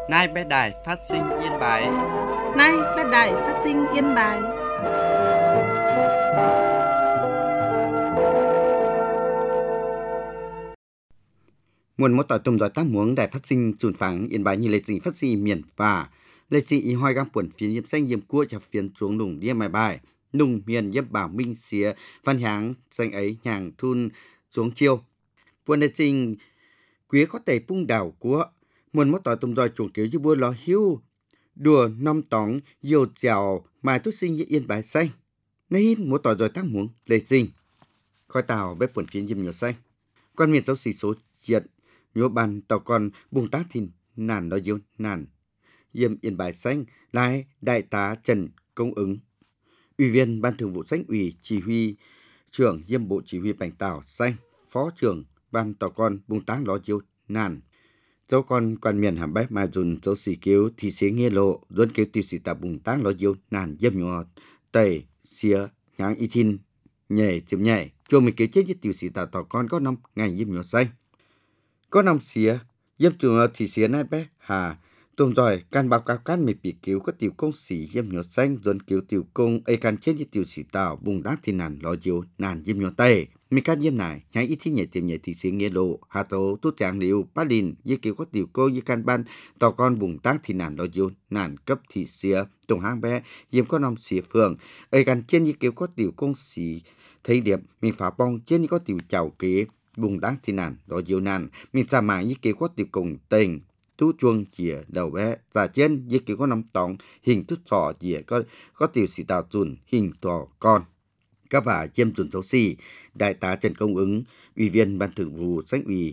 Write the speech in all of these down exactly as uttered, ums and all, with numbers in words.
Nay bé đài phát sinh Yên Bái. Nay bé đài phát sinh Yên Bái. Nguồn một tỏi tùm giỏi tác muống đài phát sinh chuẩn phẳng Yên Bái như lệ trình phát sinh miền và lệ trình y hoi gam quần phiến yếm xanh yếm cua chập phiến xuống nùng đĩa mai bài nùng miền yếm bảo minh xía văn háng xanh ấy nhàng thun xuống chiêu buồn lệ trình quý có thể bung đảo của nguồn một tỏi tùm giỏi chuồng kiểu như bua lò hiu đùa năm tóng dầu dẻo mai tốt sinh như Yên Bái xanh nay một tỏi giỏi tác muống lệ trình khói tàu bếp quần phiến yếm nhiều xanh con miền dấu xì số chuyện nhớ bàn tàu con bùng tác thì nản nói dấu nản yếm Yên Bái xanh lái đại tá Trần Công Ứng ủy viên ban thường vụ Xanh ủy chỉ huy trưởng yếm bộ chỉ huy Bành Tảo xanh phó trưởng ban tàu con bùng tác nói dấu nản dấu con quan miền hàm bếp mà dùn dấu xì cứu thì xế nghe lộ dồn cứu tiêu xì tà bùng tác nói dấu nản yếm nhỏ tẩy xía nháng y thìn nhảy chìm nhảy chùa mình cứu chết với tiêu xì tà tàu con có năm ngày yếm nhỏ xanh có năm xía yếm trường thì xía nai bé hà tôm giỏi can báo cáo can mình bị cứu có tiểu công sĩ yếm nhỏ xanh dồn cứu tiểu công ấy can chết với tiểu sĩ tàu bùng đát thì nản lo chiếu nản yếm nhỏ tay mình can yếm này nhảy ít thì nhảy chìm nhảy thì xía nghe lộ hà tố tốt tràng liu bát lìn với cứu có tiểu cô với can ban tàu con bùng đát thì nản lo chiếu nản cấp thì xía tổng hang bé yếm có năm xía phường ấy can trên với cứu có tiểu công sĩ thấy đẹp mình phá bong trên có tiểu chào kế bùng đát thì nản đó nhiều nản mình ra mạng với kiểu có tiểu cùng tình tú chuông chìa đầu bé và trên với kiểu có năm tòng hình tút sọ chìa có có tiểu sĩ tàu chùn hình tò con các vả chiêm chùn xấu xì đại tá Trần Công Ứng ủy viên ban thường vụ Xanh ủy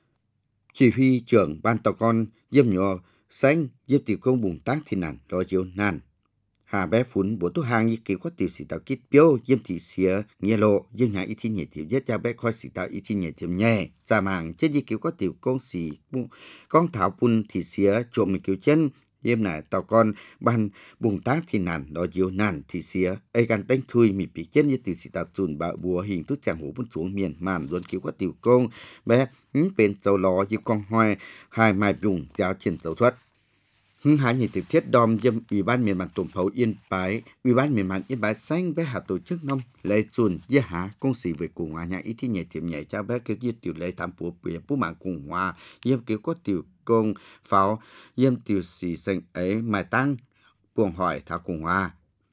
chỉ huy trưởng ban tàu con yếm nhỏ xanh yếm tiểu công bùng tác thì nản đó nhiều nản hà bé phun bố tu hàng như kiểu có tiểu sĩ tàu kít biếu yếm thị xía nghe lộ yếm nhà ít thì nhẹ tiểu nhất cha bé coi sĩ tàu ít thì nhẹ tiểu nhẹ ra màng trên như kiểu có tiểu công sĩ con thảo pun thị xía trộm mình kiểu chân yếm này tàu con ban bùng tác thì nản đó nhiều nản thị xía ấy gan đánh thui mi bị chân như tiểu sĩ tàu chùn bạo bùa hình tút chàng hổ bún xuống miền màn luôn kiểu có tiểu công bé những bên dầu lò như con hoài hai mai dùng giáo triển dầu xuất hưng hái nhiệt thực thiết đom dâm ủy ban miền bản tổng phấu Yên Bái ủy ban miền bản Yên Bái xanh bé hạ tổ chức năm lễ chuồn gia hạ công sĩ về cùng hòa nhạc ý thi nhảy tiệm nhảy cho bé kêu tiểu lễ tham bùa bìa bố mạng cùng hòa yếm kêu có tiểu công pháo yếm tiểu sĩ xanh ấy mai tăng buồng hỏi thảo cùng hòa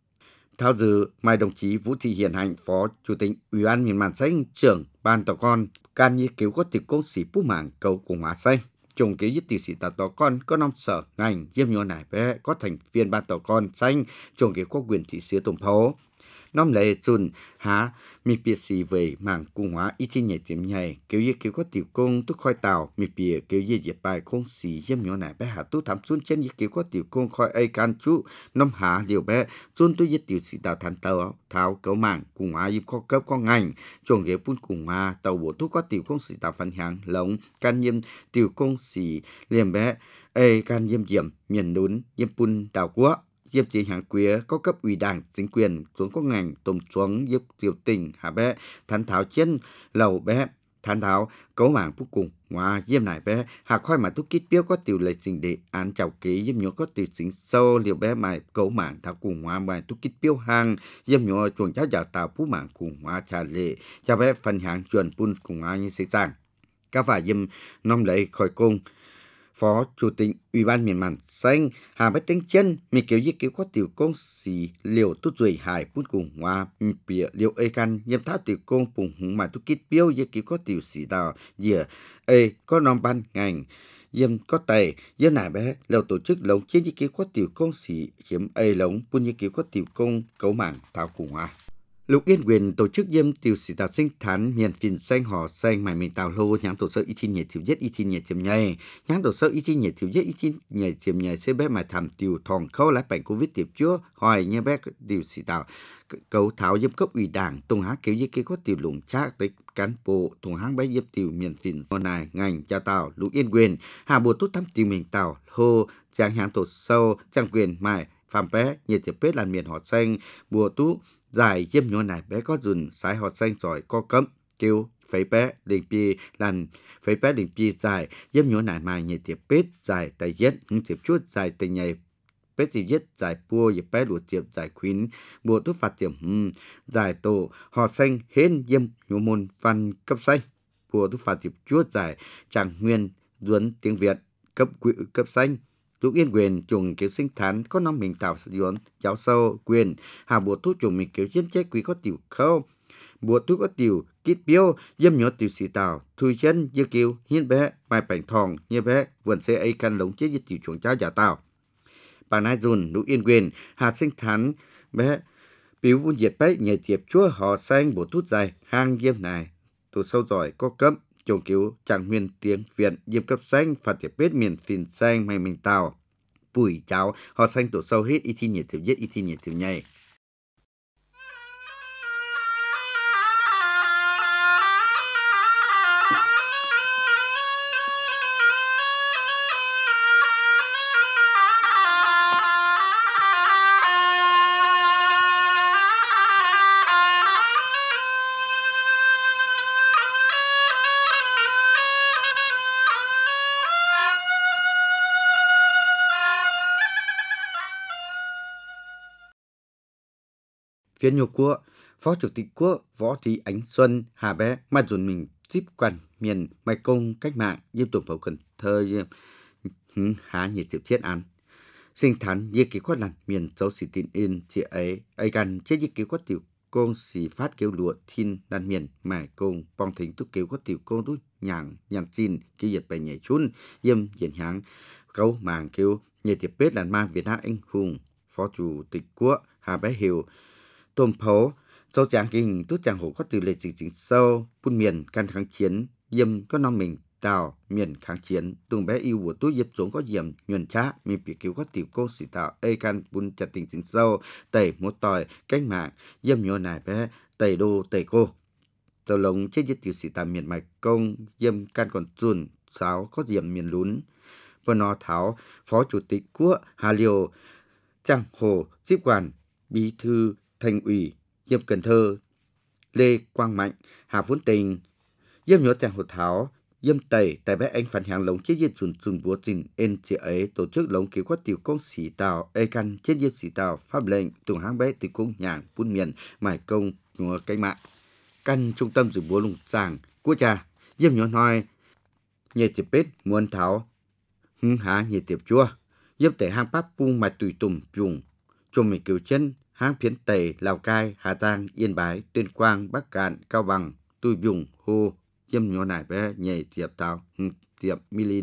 thao dự mai đồng chí Vũ Thị Hiền Hạnh phó chủ tịch ủy ban miền bản xanh trưởng ban tàu con can như kêu có tiểu công sĩ bố mạng cầu cùng hòa xanh trùng kế với tiểu sĩ tàu tàu con có năm sở ngành yếm nhỏ này bé có thành viên ban tàu con xanh trùng kế có quyền thị xía tổng phố năm lệ chun há mi bịa xì về mảng cung hóa ít nhảy tiệm nhảy kiểu như kiểu có tiểu công túc khoi tàu mi bịa kiểu như dẹp bài không xì yếm nhỏ này bé hạ tú thắm xuân trên như kiểu có tiểu công khoi ai can chú năm há liều bé chun tôi với tiểu sĩ tàu thành tàu tháo cấu mảng cung hóa yếm có cấp có ngành trùng kế phun cung hóa tàu bộ tú có tiểu công sĩ tàu phân hàng lồng can yếm tiểu công sĩ liềm bé ai can yếm diệm miền núi yếm pun đảo quốc yếm chỉ hàng quía có cấp ủy đảng chính quyền xuống có ngành tôm xuống yếm tiểu tỉnh hà bé thán tháo trên lầu bé thán tháo cấu mảng phúc cùng ngoài yếm này bé hà khoi mà túc kít biếu có tiểu lệ trình để án chào ký yếm nhỏ có tiểu chính sâu liều bé mài cấu mảng tháo cùng ngoài mài túc kít biếu hàng yếm nhỏ chuồng cháu giả tàu phú mảng cùng ngoài trà lệ cho bé phần hàng chuẩn pun cùng ngoài như xây sang các vả yếm nom lấy khỏi cung phó chủ tịch ủy ban miền màn xanh hà bách tính chân mi kiểu như kiểu có tiểu công sĩ liều tốt rồi hải phút cùng hoa mi bịa liều ê can nhâm tháo tiểu công phùng hùng mà tôi kít biếu như kiểu có tiểu sĩ đào dìa ê có nom ban ngành yếm có tài yếm nải bé liều tổ chức lồng trên như kiểu có tiểu công sĩ hiếm ê lồng phun như kiểu có tiểu công cấu mảng tháo cùng hoa Lục Yên quyền tổ chức yếm tiểu sĩ tàu sinh thán miền phiền xanh họ xanh mài mình tàu lô nhãn tổ sơ y thi nhiệt thiếu nhất y thi nhiệt tiềm nhảy nhãn tổ sơ y thi nhiệt thiếu nhất y thi nhiệt tiềm nhảy sẽ bé mài thảm tiểu thòng khâu lá bệnh covid tiệp chúa hỏi như bé tiểu sĩ tàu cấu tháo yếm cấp ủy đảng tung há kiểu như kia có tiểu lủng trác tới cán bộ tung háng bé yếm tiểu miền phiền sau này ngành cha tàu Lục Yên quyền hà bộ tốt thăm tiểu mình tàu hô trang nhãn tổ sâu trang quyền mài phạm bé nhiệt tiệp bết làn miền họ xanh bùa tú giải yếm nhỏ này bé có dùn sái họ xanh giỏi có cấm kêu phẩy bé đình pi làn phẩy bé đình pi dài yếm nhớ nải mai nhảy tiệp bết dài tay yết hứng tiệp chuốt dài tay nhảy bết gì yết dài pua yếp bé lụa tiệp dài khuyến bùa tút phạt tiệp hừm dài tổ họ xanh hên yếm nhớ môn văn cấp xanh bùa tút phạt tiệp chuốt dài chẳng nguyên duấn tiếng Việt cấp quỹ cấp xanh lúc yên quyền trùng kiểu sinh thán có năm mình tạo duấn giáo sâu quyền hà bùa thuốc trùng mình kiểu chiến chết quý có tiểu khâu bùa thuốc có tiểu kít biếu yếm nhớ tiểu sĩ tàu thui chân như kiều hiên bé mai bảnh thòng như bé vườn xe ấy căn lống chết như tiểu chuồng cháu giả tàu bà nai dùn lúc yên quyền hà sinh thán bé biểu buôn diệt bé nhảy tiệp chúa họ xanh bùa thuốc dài hang yếm này tổ sâu giỏi có cấp trùng kiểu chẳng nguyên tiếng Việt yếm cấp xanh phạt tiệp bết miền phìn xanh mày mình tàu bùi cháu họ xanh tổ sâu hết y thi nhiệt tiểu nhất y thi nhiệt tiểu nhảy Viên nhục quốc, Phó Chủ tịch Quốc Võ Thị Ánh Xuân, Hà Bé, mà dùn mình tiếp quản miền Mai Công cách mạng, diêm tổng phẫu Cần Thơ, diêm há nhiệt tiểu thiết án. Sinh thán, dê ký quát làn miền dấu xỉ tin in, chị ấy, ấy gần chết dê ký quát tiểu công xỉ phát kêu lụa thiên đàn miền Mai Công, bong thính túc kêu quát tiểu công túc nhàng, nhàng xin, ký diệt bày nhảy chun, diêm diễn háng, câu màng kêu, nhiệt tiệp bết làn ma Việt Nam anh hùng, Phó Chủ tịch Quốc, Hà Bé Hiểu, tôm phố châu tráng kinh tút tràng hổ có từ lệ chính chính sâu buôn miền can kháng chiến yếm có năm mình tàu miền kháng chiến tung bé yêu của tút yếp xuống có diệm nhuần chá mình bị cứu có tiểu cô sĩ tạo ê can buôn chặt tình chính sâu tẩy một tỏi cách mạng yếm nhô nải bé tẩy đô tẩy cô tàu lồng chết giết tiểu sĩ tạo miền mạch công yếm can còn chuồn sáo có diệm miền lún và nó tháo Phó Chủ tịch Quốc Hà Liêu Tràng Hồ tiếp quản bí thư Thành ủy Yêm Cần Thơ Lê Quang Mạnh Hà Vốn Tình Yêm nhớ Tràng Hồ Tháo Yêm Tẩy tại bé anh phản hàng lống chết diệt dùn dùn búa trình en chị ấy tổ chức lống cứu quát tiểu công sĩ tàu ê căn chết diệt sĩ tàu pháp lệnh tùng háng bé tiểu công nhàng buôn miền mải công ngừa cách mạng căn trung tâm dự búa lùng sàng quốc cha Yêm nhớ nói nhẹ tiệp bết muôn tháo hứng há nhẹ tiệp chua Yêm Tẩy hang pháp pung mải tùy tùm dùng cho mình cứu chân hang phiến Tây, Lào Cai, Hà Giang, Yên Bái, Tuyên Quang, Bắc Cạn, Cao Bằng, Tui Dùng, Hồ, Yêm nhô nải bé nhảy tiệp tàu, tiệp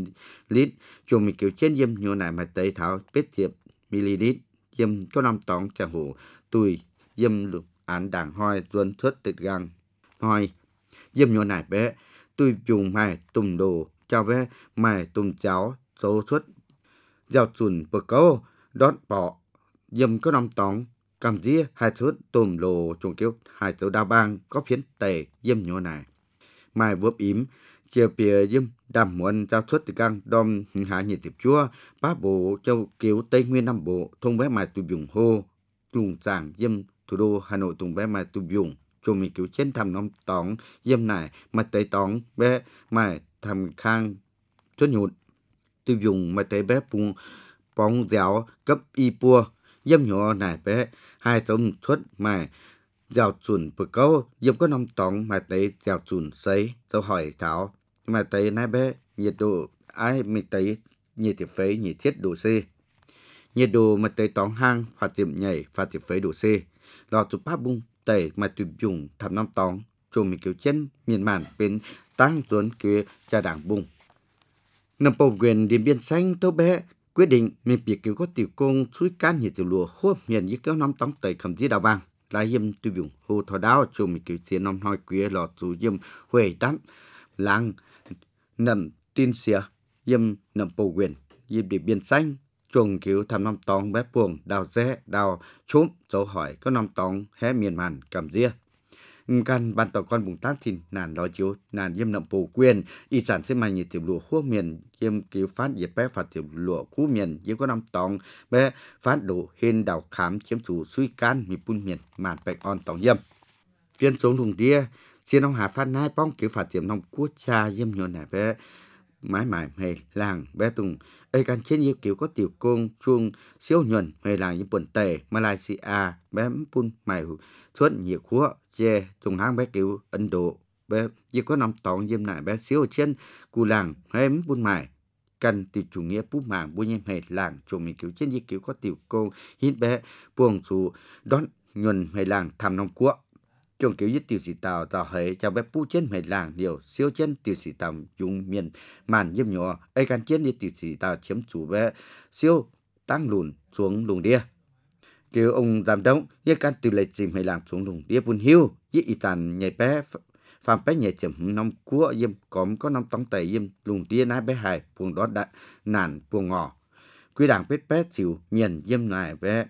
ml, cho mình kiểu trên yêm nhô nải mà tây tháo bết tiệp ml, yêm có năm tóng chàng hổ, tùy yêm lục án đảng hoi duân thất tịch gang hoi, yêm nhô nải bé, Tui Dùng mài tùm đồ, chào bé mài tùm cháo, số xuất, giàu chuẩn bờ câu, đót bỏ, yêm có năm tóng cầm dĩa hai thớt tôm lồ trùng kiếu hai tớ đa bang có phiến tề yêm nhô này mai vớp ím chia bìa yêm đàm muôn giao thớt từ gang đom hạ nhiệt tiệp chúa bá bộ châu kiếu Tây Nguyên Nam Bộ thông bé mai tù dùng hô trùng giảng yêm thủ đô Hà Nội tùng bé mai tù dùng cho mình kiếu trên thăm năm tóng yêm này mai tây tóng bé mai thăm khang chuất nhụt tù dùng mai tây bé pung bóng dẻo cấp y pua yếm nhỏ nải bé hai tấm thuất mà giàu chuẩn bực câu yếm có năm tóng mà tới giàu chuẩn sấy tôi hỏi thảo mà tới nải bé nhiệt độ ai mình tới nhiệt tiệp phế nhiệt thiết độ C nhiệt độ mà tới tóng hang phạt tiệm nhảy phạt tiệp phế độ C lò chụp bắp bung tẩy mà tụi dùng thầm năm tóng cho mình kiểu chân miền màn bên tăng tuấn kia cha đảng bung nằm bầu quyền điện biên xanh tôi bé quyết định mình việc cứu có tiểu công suối can nhiệt tiểu lùa hốt miền với kéo năm tống tẩy khẩm dĩ đào bang lại yếm tiêu dùng hồ thọ đáo cho mình cứu tiền năm hoi quý lọ chủ yếm huệ tắm làng nằm tin xìa yếm nằm bầu quyền yếm điện biên xanh trùng cứu thăm năm tóng bé buồng đào rẽ đào trốn dấu hỏi có năm tóng hé miền màn cầm dĩa căn ban tàu con bùng tác thì nàn đó chiếu nàn yếm nậm bổ quyền y sản sẽ mai nhiệt tiểu lụa khu miền yếm cứu phát dịp bé phạt tiểu lụa khu miền yếm có năm tòng bé phát đổ hên đào khám chiếm chủ suy can mi pun miền màn bạch on tòng yếm viên xuống thùng đĩa Chiến ông hạ phát nai bóng kiểu phát triển nông quốc gia dâm nhộn này bé mãi mãi hay làng bé tùng ấy càng trên nhiều kiểu có tiểu công chuông siêu nhuận hay làng như quần tề Malaysia bé pun mày suốt nhiều khóa chè trùng hang bé kiểu Ấn Độ bé như có nằm tòng dâm này bé siêu trên cù làng hay pun mày cần tiểu chủ nghĩa bút mạng bùi nhem hay làng chồng mình kiểu trên như kiểu có tiểu công hít bé buông chủ đón nhuận hay làng tham nông quốc trong kiểu nhất tiểu sĩ tàu tàu hệ cho bé pu trên mệt làng điều siêu chân tiểu sĩ tàu dùng miền màn nhấp nhỏ ấy can chiến đi tiểu sĩ tàu chiếm chủ bé siêu tăng lùn xuống lùng đia kiểu ông giám đốc như can tiểu lệ chìm hay làng xuống lùng đia buồn hiu với ý tàn nhảy bé phạm bé nhảy chậm năm cua yếm cóm có năm tông tẩy yếm lùng đia nái bé hài buông đó đạn nản buông ngỏ quy đảng pết pết chịu miền yếm này bé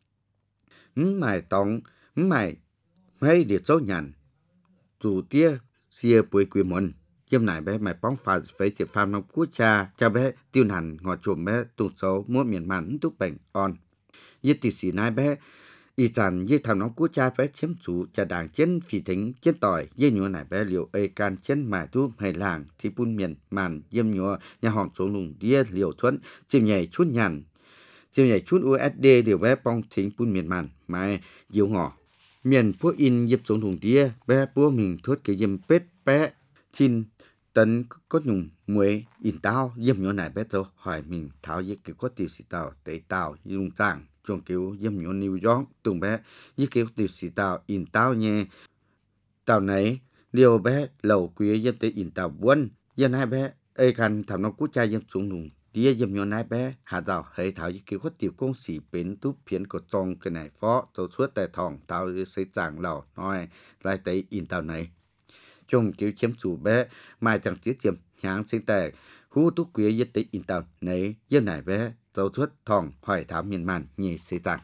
mày tông mày mấy điều số nhàn chủ tia xia bùi quy môn dâm này bé mày bóng phá phải chịu phàm nông quốc cha cha bé tiêu hẳn ngọ chuồng bé tụt số mua miền mặn túc bệnh on như tỷ sĩ nai bé y chàn như thằng nông quốc cha bé chiếm chủ cha đảng chiến phi thính chiến tỏi như nhúa này bé liệu ấy can chiến mài tu hay làng thì bun miền màn dâm nhúa nhà hòn số lùng đĩa liều thuẫn chim nhảy chút nhàn chim nhảy chút u ét đê điều bé bong thính bun miền màn mai diều ngọ miền phố in dịp xuống thùng đĩa bé bố mình thốt cái dìm pết bé xin tấn có nhung muối in tao dìm nhỏ này bé tôi hỏi mình tháo với kiểu có tiểu sĩ tàu tế tàu dùng tàng trong kiểu dìm nhỏ New York tùng bé với kiểu tiểu sĩ tàu in tao nhé tàu này liều bé lầu quý dìm tế in tàu buôn dân hai bé ê khăn thầm nó cút chai dìm xuống thùng đĩa dìm nhỏ này bé hạ tàu hệ tháo với kiểu có tiểu công sĩ bến túp phiến của trong cái này phó tôi suốt tại thòng tàu xây chẳng lò nói lại tới in tàu này trong kiểu chiếm chủ bé mai chẳng tiết chiếm nháng sinh tệ hú túc quý nhất tới in tàu này dân này bé tôi suốt thòng hỏi tháo miền màn nhì xây chẳng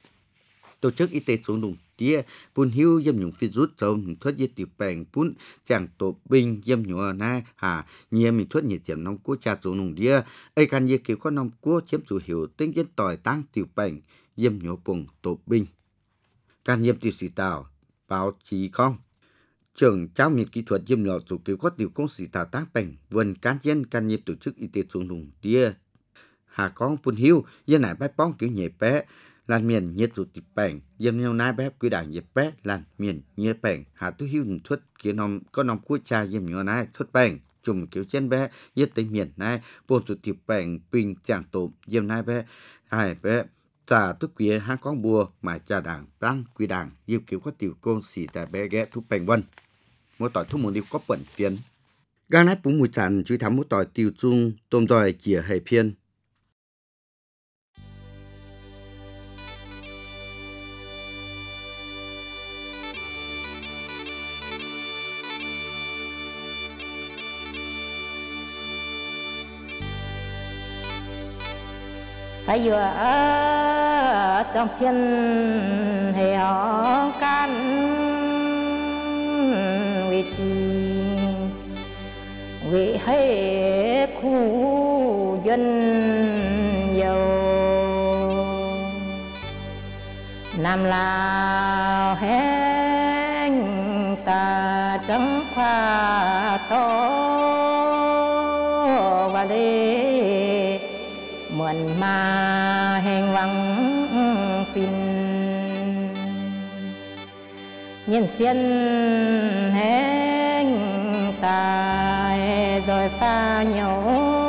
tổ chức y tế xuống đùng tía bùn hiu dâm nhung phi rút trong thuốc y tiểu bèn bún chẳng tổ binh dâm nhung na hà nhia mình thuốc nhiệt chiếm nông quốc cha xuống đùng tía ấy can như kiểu có nông quốc chiếm chủ hiểu tinh dân tỏi tăng tiểu bèn dâm nhung bùng tổ binh can nhiễm tiểu sĩ tàu báo chí không trưởng trao miệt kỹ thuật dâm nhung chủ kiểu có tiểu công sĩ tàu tăng bèn vườn can dân can nhiễm tổ chức y tế xuống đùng tía hà con bùn hiu dân này bách bóng kiểu nhẹ bé lan miền nhiệt chủ tịch bèn dâm nhau nai bé quy đảng nhiệt bé lan miền nhiệt bèn hạ tu hiu thuật kia nom có nom quốc cha dâm nhau nai thuật bèn chùm kiểu trên bé nhiệt tây miền nai bồn chủ tịch bèn bình chẳng tổ dâm nai bé hai bé trả tu quý hai con bùa mà cha đảng tăng quy đảng yêu kiểu có tiểu công sĩ tại bé ghé thu bèn vân mỗi tỏi thu một điều có bẩn phiền gan nái bún mùi chản chui thắm mỗi tỏi tiêu chung tôm dòi chìa hệ phiên phải vừa ở trong chân heo can vì chi vì hay khu dân giàu nam lao hẹn ta chẳng khoa to và đi mượn mà hèn vắng pin nhân xiên hẹn tài rồi pha nhau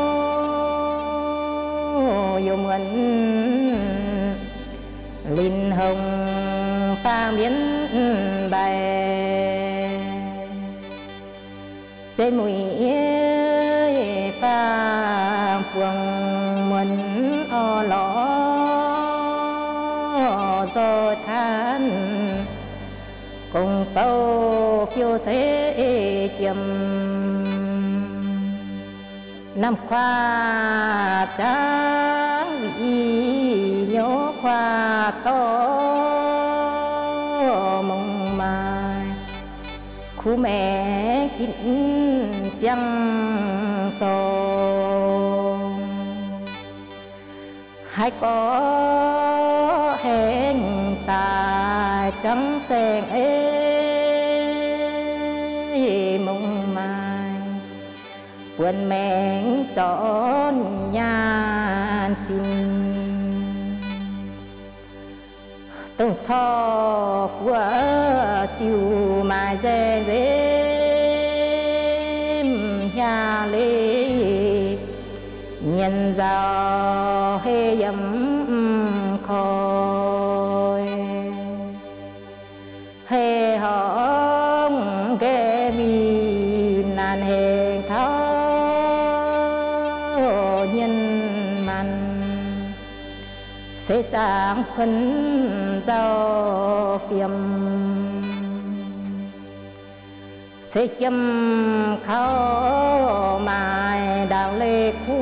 dù mượn linh hồng pha miến bài trên mũi pha buông mượn o lõ do than cùng tàu phiêu sẽ chiêm năm khoa tráng vị nhớ khoa to mong mai khu mẹ kín chẳng sâu hay có hẹn ta chẳng sen ê quần mẹn trọn nhàn chín từng cho của chiều mai dê dê nhà lê nhân giàu hê yếm khói hê hóng ghé mi nàn hê thao nhân man sẽ chẳng khấn giao phiêm sẽ châm khao mai đào lê khu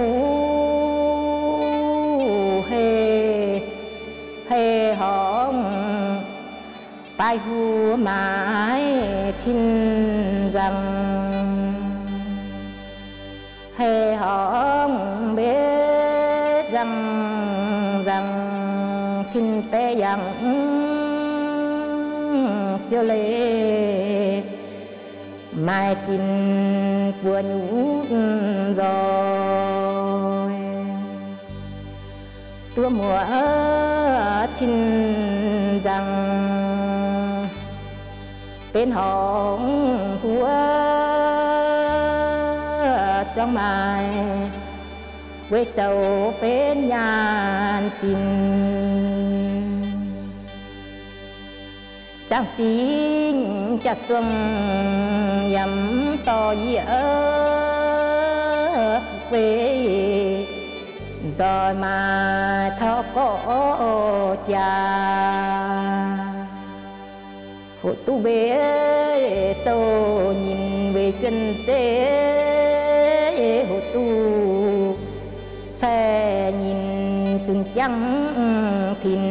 hê hê hóng bài hù mãi chín rằng hê hóng biết rằng rằng chín bé rằng siêu lê mai chín của nhũ rồi tua mùa chín rằng bên hồng húa trong mai quê châu bên nhàn chín chẳng chính chặt tuồng yếm to dĩa quê rồi mà thao có cha hộ tu bế sâu nhìn về chuyên chế hộ tu xe nhìn chung trắng thìn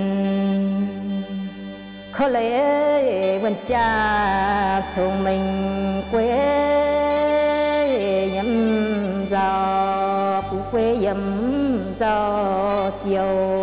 khó lẽ vẫn cha chồng mình quê nhắm gió phú quê nhắm gió chiều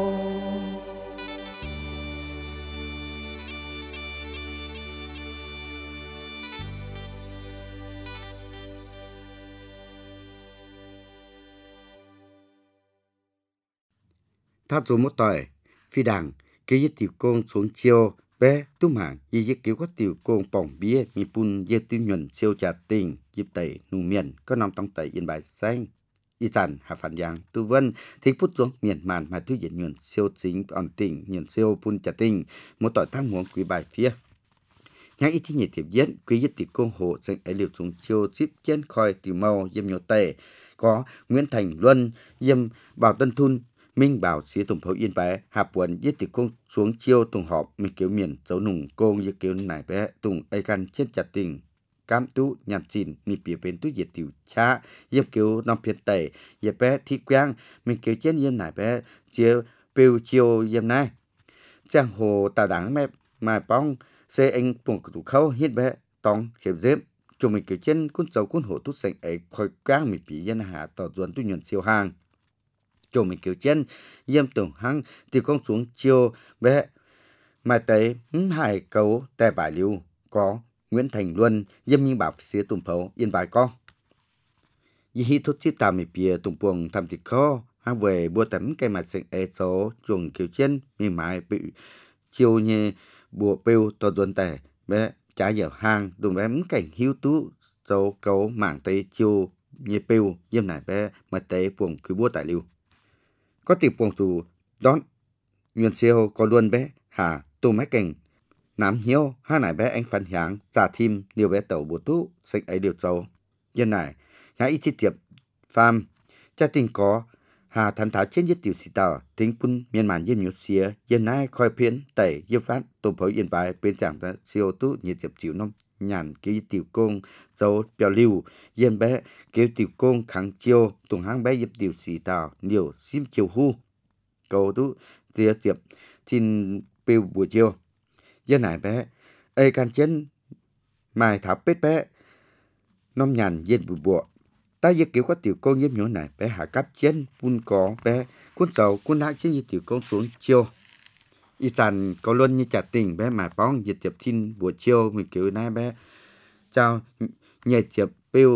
thắt số một tỏi phi đảng cái giết tiểu công xuống chiều bé túm hàng y giết cứu các tiểu công bỏng bia mi pun giết tiêu nhuận siêu trà tình dịp tẩy nụ miền có nằm trong tẩy yên bài xanh y sản hạ phản giang tu vân thích phút xuống miền màn mà tu diễn nhuận siêu chính ổn tình nhuận siêu pun trà tình một tỏi tham muốn quý bài phía nhắc ít nhiệt tiếp diễn quý giết tiểu công hộ dành ấy liều xuống chiều chip trên khoi tiểu màu yếm nhiều tẩy có Nguyễn Thành Luân yếm Bảo Tân Thun Minh Bảo xía tổng phấu yên bé hạp quần giết tiểu công xuống chiêu tùng họp mình kiểu miền dấu nùng công như kiểu nải bé tùng ai căn trên chặt tình cam tú nhằm xin mi bìa bên túi diệt tiểu cha yếm kiểu năm phiên tẩy yếm bé thi quang mình kiểu trên yếm nải bé chiêu piu chiêu yếm này giang hồ tà đắng mẹ mài bong xe anh bùng tủ khâu hiết bé tòng hiệp dếm chúng mình kiểu trên cuốn dấu cuốn hộ tút sành ấy khôi quang mình bị dân hạ tỏ duẩn tu nhuận siêu hàng chỗ mình kiểu chân yếm tưởng hăng thì con xuống chiều bé mà tới hải cấu tè vải liu có Nguyễn Thành Luân yếm Minh Bảo xía tùng phấu yên bài con y hi thốt chít tà mì bìa tùng buồng thầm thịt kho hang về bua tấm cây mặt sệnh ế số chuồng kiểu chân mi mãi bị chiều như bùa bêu to duẩn tè bé trả giờ hang đùm bé cảnh hiếu tú dấu cấu mảng tây chiều như bêu yếm nải bé mà tế buồng cứ bua tại liu có tiệp buồng tù đón nhuận siêu có luôn bé hà tù máy cảnh nám hiếu hai nải bé anh phân hạng giả thêm nhiều bé tàu bùa tú sinh ấy điều châu nhân này nhà ít chi tiệp pham cha tình có hà thần tháo trên giết tiểu sĩ tàu tính pun miền màn yên nhột xía yên nay khoi phiến tẩy yên phát tôm phối yên bài bên chẳng ta siêu tú nhiệt diệp chịu năm nhàn ký tiểu công dấu biểu lưu yên bé kêu tiểu công kháng chiêu tùng hang bé dịp tiểu sĩ tàu nhiều sim chiều hu cầu tú tia tiệp tin piu buổi chiều yên này bé ai can chân mài tháo bết bé năm nhàn yên bụi bụa ta giờ kiểu có tiểu công nhiễm nhổ này bé hạ cáp chân pun có bé cuốn dầu cuốn hạng trên như tiểu công xuống chiều y sản có luôn như trả tình bé mà bóng nhiệt tiệp tin buổi chiều mình kiểu này bé chào nhẹ tiệp piu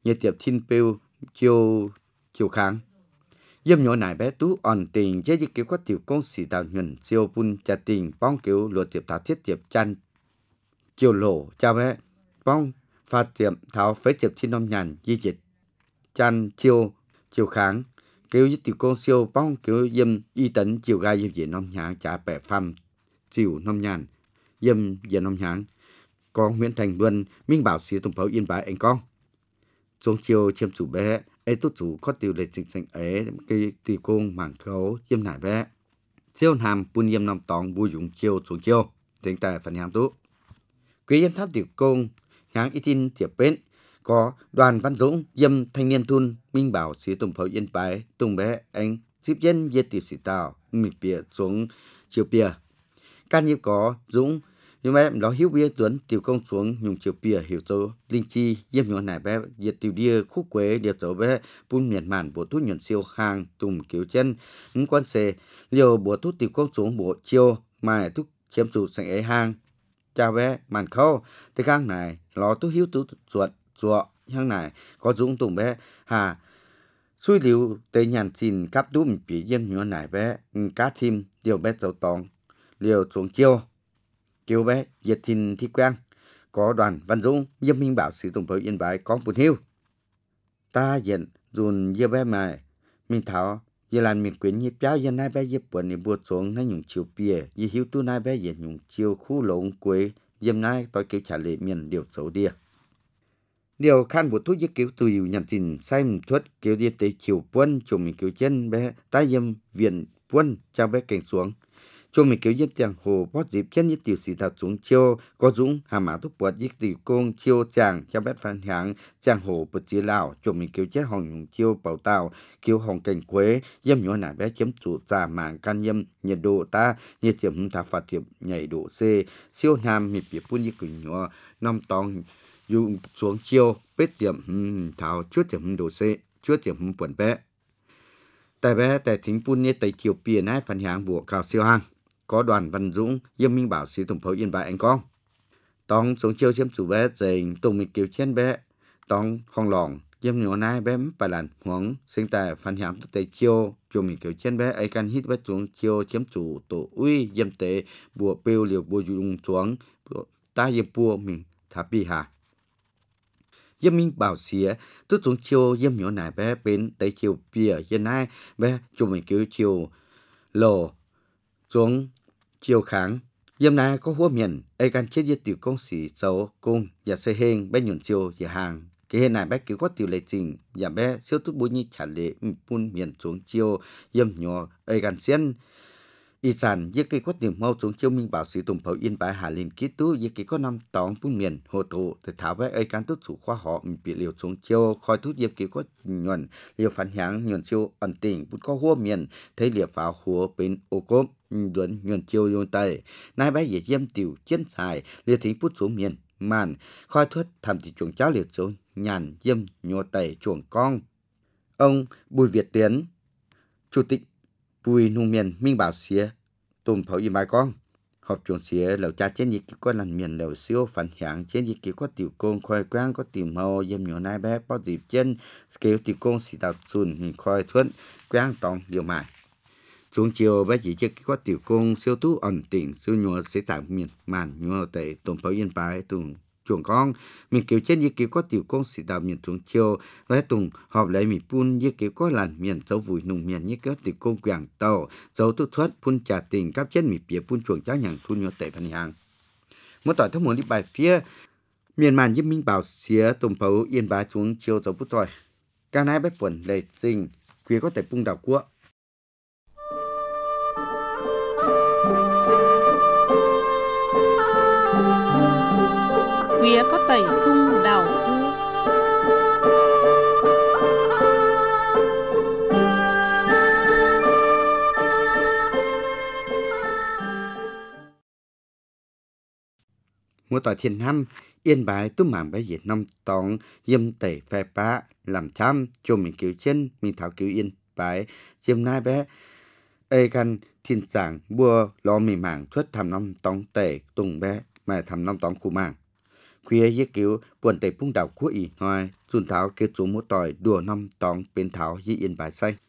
nhiệt tiệp thiên piêu chiều chiều kháng yếm nhỏ nải bé tú ổn tình chế dịch kiểu có tiểu công sĩ tạo nhuận siêu pun trà tình bong kiểu luật tiệp thảo thiết tiệp chăn chiều lỗ cha bé bong pha tiệm thảo phế tiệp thiên nông nhàn di dịch chăn chiều chiều kháng kiểu với tiểu công siêu bong kiểu yếm y tấn chiều gai yếm diện nông nhàn trả bẻ phàm chiều nông nhàn yếm diện nông nhàn con Nguyễn Thành Luân minh bảo sĩ tổng pháo yên bái anh con xuống chiều chiêm chủ bé ấy tốt chủ có tiêu lệ chính sách ấy cái tỷ công mảng khấu yếm nải bé siêu hàm pun yếm năm tòng bùi dụng chiều xuống chiều tính tại phần hàm tú quý yếm tháp tiểu công ngáng ít tin tiệp bên có Đoàn Văn Dũng yếm thanh niên thun minh bảo sĩ tổng pháo yên bái tung bé anh ship dân yết tiểu sĩ tàu mịt bìa xuống chiều bìa can như có Dũng nhưng mà nó hiếu bia tuấn tiểu công xuống nhung chiều bìa hiểu số linh chi yếm nhỏ nải bé diệt tiểu đia khúc quế điệp số bé pun miền màn bộ thuốc nhuận siêu hàng tùng kiểu chân những quan xe liều bộ thuốc tiểu công xuống bộ chiêu mà thuốc chiếm chủ sành ấy hàng chào bé màn khâu thế gang này nó thuốc hiếu tú chuột chuột hang này có dũng tùng bé hà suy liều tây nhàn xin cắp tú mình bị yếm nhỏ nải bé cá thêm điều bé dầu tòng liều xuống chiêu chiều bé diệt thìn thi quen có Đoàn Văn Dũng yếm minh bảo sĩ tổng pháo yên bái có một hiu ta diện dùn yếm bé mày mình thảo giờ làm mình quyến nhịp cháu giờ nay bé yếm buồn niệm buồn xuống hay nhung chiều bìa giờ hiu tu nay bé yếm nhung chiều khu lồng quế yếm nay tôi kêu trả lệ miền điều xấu đi điều khăn bộ thuốc yếm kiểu từ nhận tin sai một thuốc kiểu yếm tới chiều quân chồng mình kiểu chân bé ta yếm viện quân cho bé cảnh xuống cho mình kiểu yếm chàng hồ bót dịp chân nhất tiểu sĩ thật xuống chiêu có dũng hà mã thúc bọt yếm tiểu công chiêu chàng cho bé phản hạng chàng hồ bật chia lào cho mình kiểu chết hồng nhung chiêu bảo tàu kiểu hồng cảnh quế yếm nhỏ nải bé chiếm chủ giả mạng can yếm nhiệt độ ta nhiệt điểm thả phạt tiệm nhảy độ c siêu nam mịp biệt phun như quỳnh nhỏ năm tòng dùng xuống chiêu bết điểm thảo chuốt điểm độ c chuốt điểm buồn bé tại bé tại thính phun như tại chiều bìa nái phản hạng buộc cao siêu hang có Đoàn Văn Dũng yếm minh bảo sĩ tổng pháo yên bái anh con tòng xuống chiêu chiếm chủ bé dành tùng mình kiểu trên bé tòng hong lỏng yếm nhỏ nai bé phải làn huống sinh tại phản hạng tại chiêu cho mình kiểu trên bé ấy can hít bé xuống chiêu chiếm chủ tổ uy yếm tế bùa bêu liều bùa dùng xuống ta yếm bùa mình thả bì hà yếm minh bảo sĩ tức xuống chiêu yếm nhỏ nai bé bên tại chiều bìa yên nai bé cho mình kiểu chiều lồ xuống chiều kháng yếm nai có húa miền ấy can chết yết tiểu công sĩ xấu cung và xây hên bé nhuận chiều và hàng cái hiện này bé kiểu có tiểu lệ trình và bé siêu tút bùi như trả lệ pun miền xuống chiều yếm nhỏ ấy can xiên y sản yết cái có điểm mau xuống chiều minh bảo sĩ tùng pháo yên bái hà liên ký tú yết cái có năm tòng pun miền hồ tổ thì thảo bé ấy can tút chủ khoa họ bị liều xuống chiều khói tút yết cái có nhuận liều phản hạng nhuận chiều ẩn tình pun có húa miền thấy liều pháo húa bên ô cốp duẩn nhuận chiều yôn tây nay bé dễ yếm tiểu chiến xài liều thính put xuống miền màn khói thuất thầm thì chuồng cháo liều xuống nhàn yếm nhô tây chuồng con ông Bùi Việt Tiến chủ tịch Bùi nông miền minh bảo xía tùng pháo yên bái con họp chuồng xía lẩu cha trên nhiệt có lần miền lẩu siêu phản hạng trên nhiệt có tiểu công khoai quang có tiểu màu yếm nhỏ nai bé bao dịp trên kiểu tiểu công xì tạo sùn mình khoai thuất quang tòng điều mài xuống chiều bé chỉ chơi có tiểu công siêu tú ẩn tỉnh siêu nhỏ sẽ tạo miền màn nhỏ tại tùng pháo yên bái tùng chuồng con mình kiểu trên như kiểu có tiểu công sĩ tạo miền xuống chiều với tùng họp lại mình phun như kiểu có làn miền dấu vùi nùng miền như kiểu tiểu công quảng tàu dấu tu thoát phun trà tình cáp trên mình bìa phun chuồng cháo nhàng phun nhỏ tệ phần hàng một tỏi thông muốn đi bài phía miền màn giúp minh bảo xía tùng pháo yên bái xuống chiều dấu bút rồi ca nái bếp quần lệ sinh quý có thể phun đảo quốc Quía có tẩy cung đào cua một tỏi thiên năm yên bái tú mảng bé việt năm tòng yếm tẩy phe bá làm chăm cho mình cứu chân mình thảo cứu yên bái chiêm nai bé ê can thiên giảng bua lo mì mảng xuất thầm năm tòng tẩy tùng bé mà thầm năm tòng khu mảng khuya với kiểu buồn tệ phung đảo của ý hoài dùn tháo kết xuống một tỏi đùa năm tòng bên tháo với yên bài xanh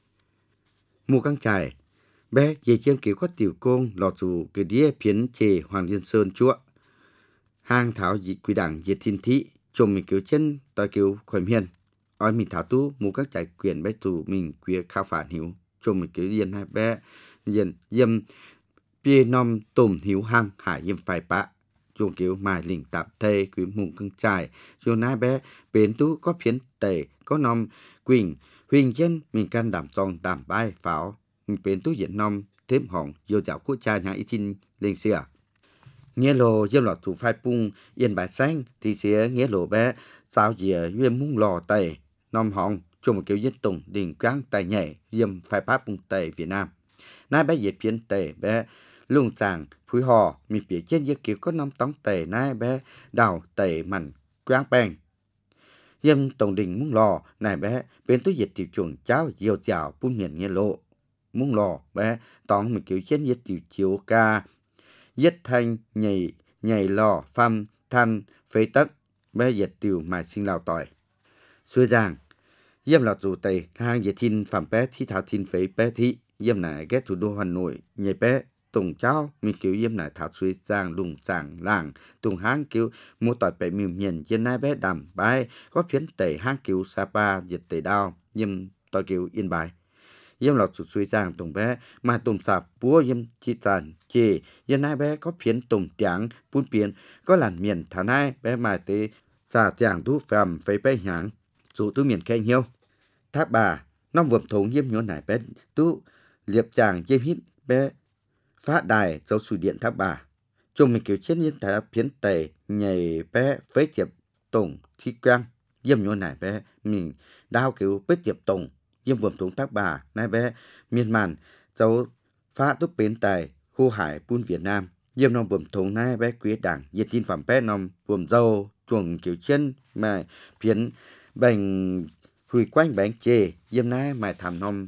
mù căng trải bé về chiêm kiểu có tiểu công lọt dù cái đĩa phiến chề hoàng liên sơn chúa hang tháo dị quy đảng diệt thiên thị chồng mình kiểu chân tỏi kiểu khỏi miền oi mình tháo tú mù căng trải quyền bé tù mình queer khao phản hiếu chồng mình kiểu yên hai bé yên yêm bia nom tôm hiếu hang hải yêm phải bạ chuồng kiểu mài lỉnh tạm thê quý mùng căng trải chuồng nai bé bến tú có phiến tề có nom quỳnh huỳnh chân mình can đảm song đảm bay pháo mình bến tú diện nom thêm hỏng yêu dạo quốc cha nhà ít tin lên xìa nghĩa lồ yêm lọt thủ phai pung yên bài xanh thì xía nghĩa lồ bé sao dìa yêm mung lò tề nom hỏng chuồng một kiểu giết tùng đình quang tài nhảy yêm phải bá pung tề Việt Nam nai bé dệt phiến tề bé lung chàng phúi hò mi phía trên dưới kiểu có năm tống tề nai bé đào tề mảnh quang bèn yêm tổng đình muốn lò này bé bên túi dịch tiểu chuồng cháo diều chảo phun miền nghe lộ muốn lò bé tòng mi kiểu trên dịch tiểu chiếu ca giết thanh nhảy nhảy lò phăm than phế tất bé dịch tiểu mài sinh lào tỏi xuôi giang yêm lọt dù tề hang dịch thiên phạm bé thi thảo thiên phế bé thị yêm này ghét thủ đô Hà Nội nhảy bé tùng cháu mi kiểu yếm nải thảo suy giang lùng giang làng tùng hang kiểu mua tỏi bể miêu miền trên nai bé đầm bài có phiến tẩy hang kiểu Sapa diệt tẩy đao yếm tỏi kiểu Yên Bái yếm lọt sụt suy giang tùng bé mà tùng sạp búa yếm chi tàn chê yếm nai bé có phiến tùng tiếng phun biển có làn miền thả nai bé mà tê xà chàng thu phàm phế bé nhàng dù tu miền khen nhiêu tháp bà năm vượm thống yếm nhốn nải bé tu liệp chàng yếm hít bé phát đài dấu sùi điện tháp bà chung mình kiểu chiến nhân thả phiến tề nhảy bé phế tiệp tổng thi quang yếm nhốn nải bé mình đao kiểu phế tiệp tổng yếm vượm thống tháp bà nai bé miền màn dấu phát túc bến tài hô hải bun Việt Nam yếm nòng vượm thống nai bé quý đảng diệt tin phẩm bé nòng vượm dâu chuồng kiểu chiến mà phiến bành hùi quanh bánh chê yếm nai mà thảm nòng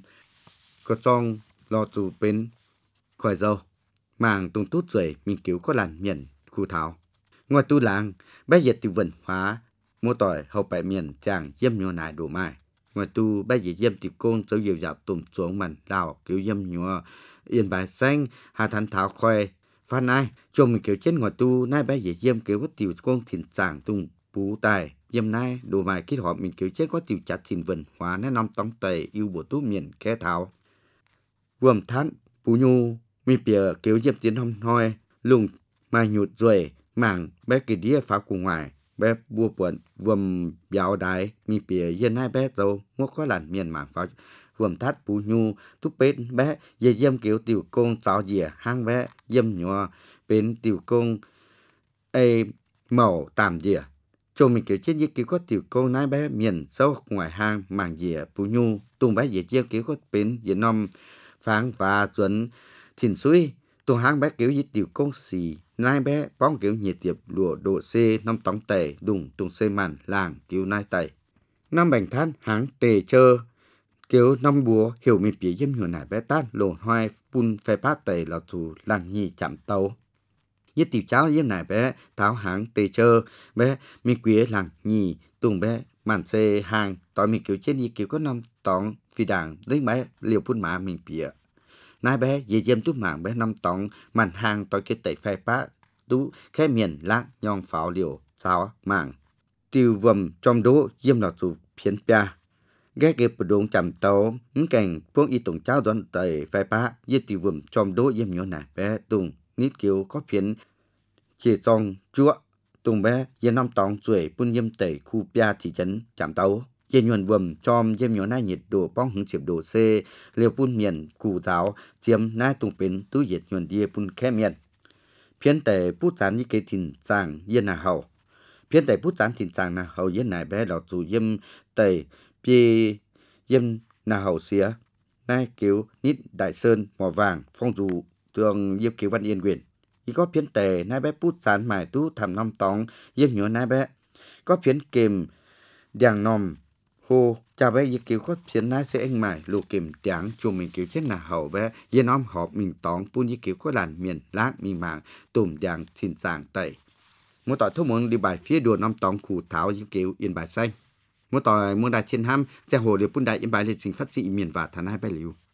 có trong lo tù bến khỏi dâu màng tung tút rồi mình kiểu có làn miền khu thảo ngoài tu làng bé dệt từ vần hóa mua tỏi hậu bảy miền chàng yếm nhô nải đủ mai ngoài tu bé dệt yếm tiệp côn dấu dầu dạo tùm xuống màn đào kiểu yếm nhô Yên Bài xanh hà thanh thảo khoe phan ai chồng mình kiểu trên ngoài tu nai bé dệt yếm kiểu có tiểu côn thìn chàng tung bú tài yếm nai đủ mai kết hợp mình kiểu trên có tiểu chặt thìn vần hóa nai năm tống tề yêu bộ tu miền khe thảo vườm thán bú nhu mi bìa kiểu diệp tiến hông hoi lùng mà nhụt rồi mảng bé kỳ đĩa phá cùng ngoài bé bua buồn vườm béo đái mi bìa yên hai bé dâu mua có làn miền mảng phá vườm thắt bú nhu túp bên bé về diêm kiểu tiểu công cháu dìa hang bé diêm nhỏ bên tiểu công ê màu tạm dìa cho mình kiểu trên như kiểu có tiểu công nai bé miền sâu ngoài hang mảng dìa bú nhu tung bé về diêm kiểu có bên việt nam pháng và chuẩn thìn suy tu hang bé kiểu như tiểu công xì nai bé bóng kiểu nhiệt tiệp lụa độ c năm tống tề đùng tung xây màn làng kiểu nai tẩy năm bành than háng tề chơ kiểu năm búa hiểu mình phía dâm hiểu nải bé tát lộ hoai pun phê phát tề là thủ làng nhì chạm tàu như tiểu cháu dâm nải bé tháo háng tề chơ bé mình quý làng nhì tung bé màn xê hàng tỏi mình kiểu trên như kiểu có năm tóng phi đảng lấy bé liều phun mã mình phía nai bé dì dêm tút mạng bé năm tóng màn hàng tỏi kết tẩy phai phá tú khe miền láng nhong pháo liều sao mạng tiêu vầm trong đố dêm lọt tù phiến pia ghé kịp bờ đồn chạm tàu những cảnh phương y tổng cháu đón tẩy phai phá dì tiêu vầm trong đố dêm nhỏ nải bé tung nít kiểu có phiến chia xong chúa tung bé dêm năm tóng chuỗi phun dêm tẩy khu pia thị trấn chạm tàu dêm nhuận vầm trong dêm nhỏ nai nhiệt độ bóng hứng chiệp độ C liều phun miền cụ giáo chiếm nai tung pin túi nhiệt nhuận địa phun khe miền phiến tệ bút gián như cái thìn sàng yên là hậu phiến tệ bút gián thìn sàng là hậu yên này bé lọt dù dêm tẩy pi dêm là hậu xía nai kiểu nít đại sơn mỏ vàng phong dù tường yếm kiểu văn yên quyền ý có phiến tệ nai bé bút gián mài tú thầm năm tóng yếm nhỏ nai bé có phiến kìm đèn nòm hồ chào bé kiểu có phiến nai sẽ anh mài lù kìm tráng chùm mình kiểu chết là hậu bé yên om họp mình tóng pun như kiểu có làn miền láng mình mạng tùm đèn thìn sàng tẩy một tỏi thuốc muốn đi bài phía đùa năm tòng khủ tháo yêu kiều yên bài xanh một tỏi muốn đại thiên ham cha hồ điều bún đại yên bài lịch trình phát dị miền và thán hai bài liu